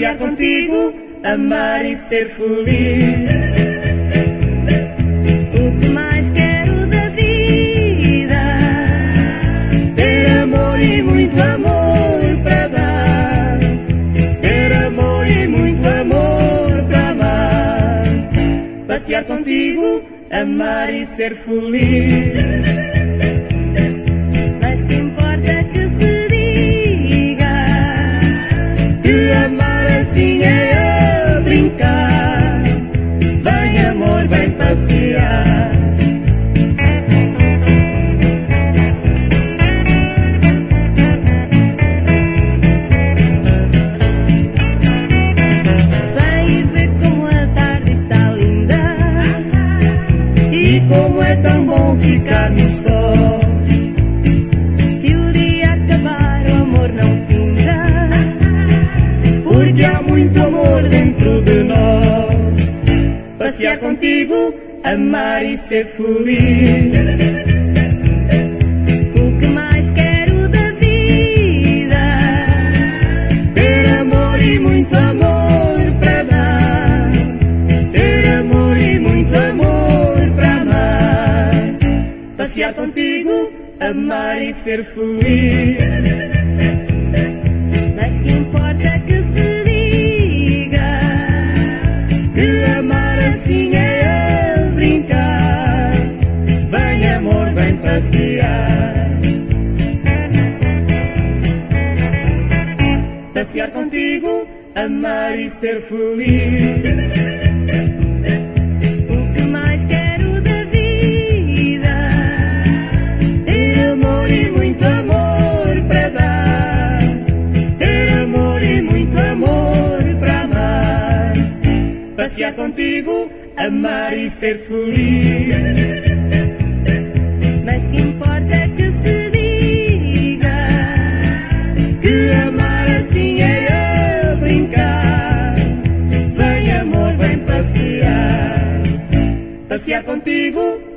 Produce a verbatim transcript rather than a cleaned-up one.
passear contigo, amar e ser feliz. O que mais quero da vida? Ter amor e muito amor para dar. Ter amor e muito amor para amar. Passear contigo, amar e ser feliz. Mas que importa que se diga que amar assim é a brincar. Vem amor, vem passear. Vem ver como a tarde está linda E como é tão bom ficar no sol. Se o dia acabar o amor não finda, Porque há muito amor dentro de nós. Passear contigo, amar e ser feliz. o que mais quero da vida? Ter amor e muito amor para dar. Ter amor e muito amor para amar. Passear contigo, amar e ser feliz. Mas que importa que se diga Que amar assim é a brincar. Vem amor, vem passear. Passear contigo, amar e ser feliz. o que mais quero da vida? Ter amor e muito amor para dar. Ter amor e muito amor para amar. Passear contigo, amar e ser feliz. Mas que importa que se diga Que amar assim é a brincar. Vem amor, vem passear. Passear contigo,